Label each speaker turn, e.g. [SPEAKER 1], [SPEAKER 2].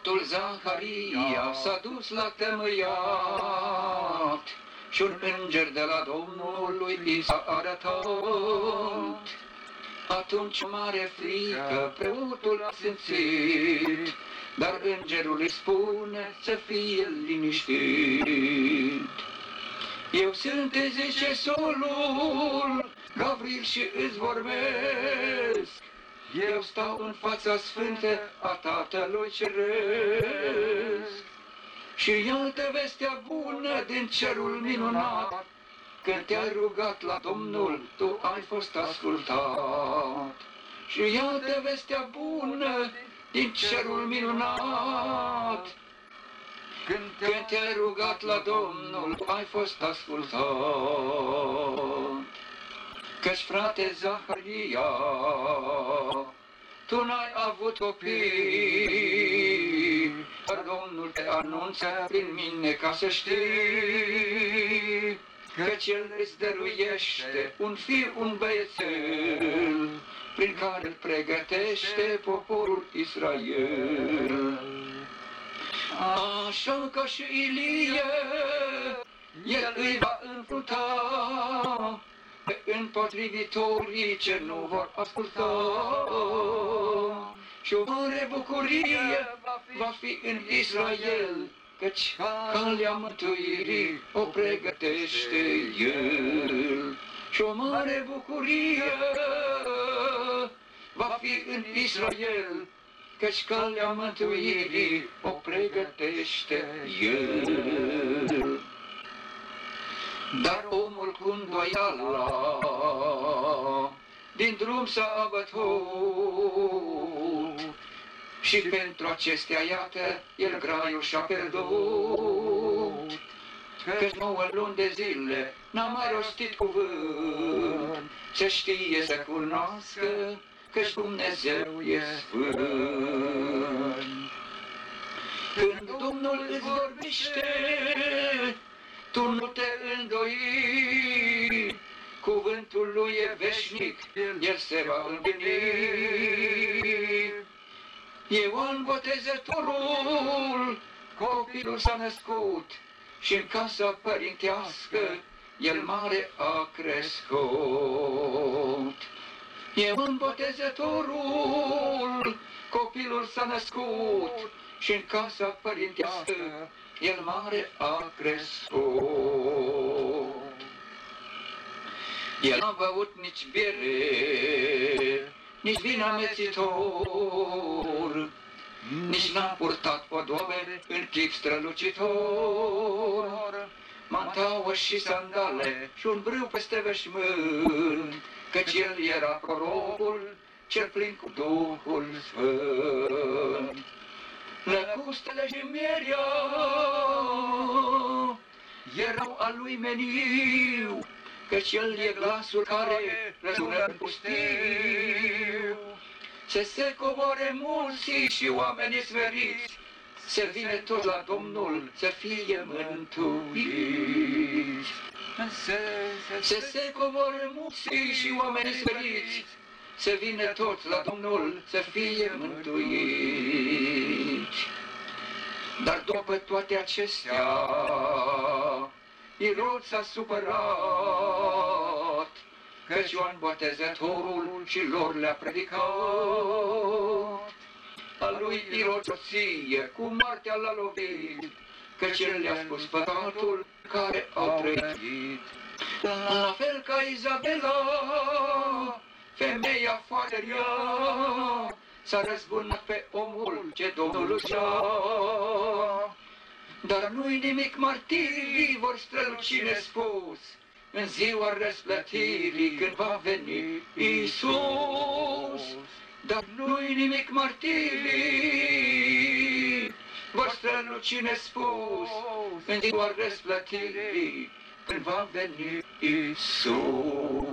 [SPEAKER 1] preotul Zaharia s-a dus la temăiat și un înger de la Domnul i s-a arătat. Atunci o mare frică preotul a simțit, dar îngerul îi spune să fie liniștit. Eu sunt, zice solul, Gavril, și îți vorbesc. Eu stau în fața sfântă a Tatălui Ceresc. Și iată vestea bună din cerul minunat, când te-ai rugat la Domnul, tu ai fost ascultat. Și iată vestea bună din cerul minunat, când te-ai rugat la Domnul, tu ai fost ascultat. Căci, frate Zaharia, tu n-ai avut copii, dar Domnul te anunță prin mine ca să știi, căci El îți dăruiește un fiu, un băiețel, prin care îl pregătește poporul Israel. Așa ca și Ilie, El îi va înfrunta pe împotrivitorii ce nu vor asculta. Și o mare bucurie va fi în Israel, căci calea mântuirii o pregătește El. Și o mare bucurie va fi în Israel, căci calea mântuirii o pregătește El. Dar omul cu îndoiala din drum s-a abătut și pentru acestea, iată, el graiul și-a pierdut. Căci 9 luni de zile n-a mai rostit cuvânt, să știe, să cunoască, căci Dumnezeu e sfânt. Când Domnul îți vorbește, tu nu te îndoi, cuvântul lui e veșnic, el se va împlini. Ioan Botezătorul, copilul s-a născut și în casa părintească el mare a crescut. Ioan Botezătorul, copilul s-a născut și în casa părintească el mare a crescut. El n-a băut nici bere, nici vin amețitor, nici n-a purtat podoabe în chip strălucitor, mantaua și sandale și un brâu peste veșmânt, căci el era prorocul cel plin cu Duhul Sfânt. Lăcustele și mierea erau al lui meniu, căci el e glasul care răsună în pustiu. Se coboare mulți și oamenii smeriți, se vine tot la Domnul să fie mântuiți. Se coboare mulți și oamenii smeriți, se vine tot la Domnul să fie mântuiți. Dar după toate acestea, Irod s-a supărat, căci Ioan Botezătorul și lor le-a predicat. A lui Irod soție cu moartea l-a lovit, căci el le-a spus păcatul care au trăit. La fel ca Izabela, femeia foarte rea, s-a răzbunat pe omul ce Domnul lucea. Dar nu-i nimic, martirii vor străluci nespus în ziua răsplătirii când va veni Iisus. Dar nu-i nimic, martirii vor străluci nespus în ziua răsplătirii când va veni Iisus.